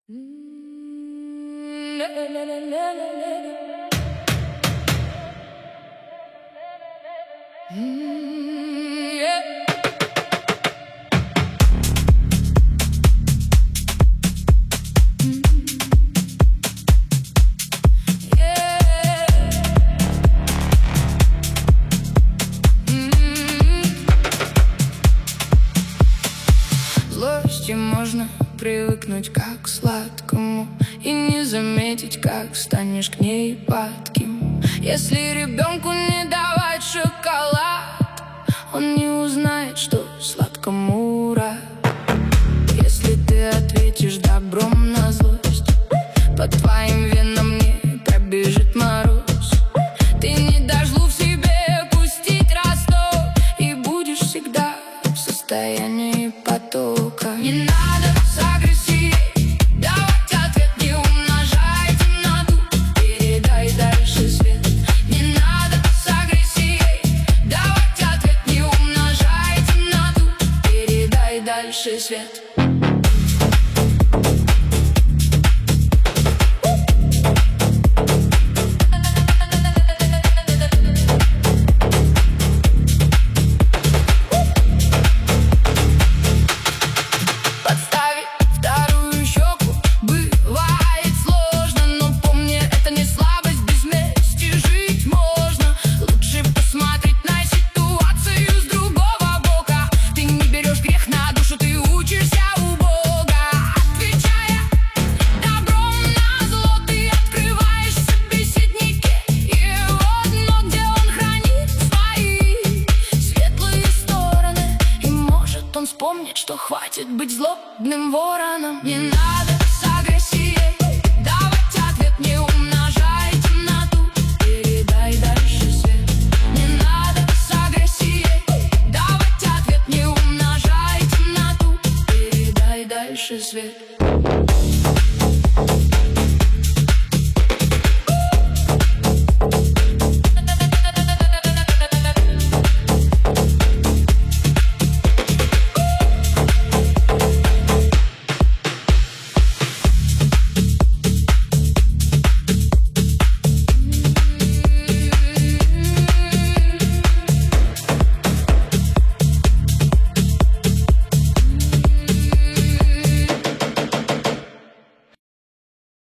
Злости можно привыкнуть как к сладкому и не заметить, как станешь к ней падким. Если ребенку не давать шоколад, он не узнает, что сладкому рад. Если ты ответишь добром на злость, по твоим венам не пробежит мороз. Ты не дашь злу в себе пустить росток, и будешь всегда в состоянии потока. Не надо с агрессией давать ответ, не умножай темноту, передай дальше свет. Не надо с агрессией давать ответ, не умножай темноту, передай дальше свет. Вспомнить, что хватит быть злобным вороном. Не надо с агрессией давать ответ, не умножай темноту, передай дальше свет. Не надо с агрессией давать ответ, не умножай темноту, передай дальше свет.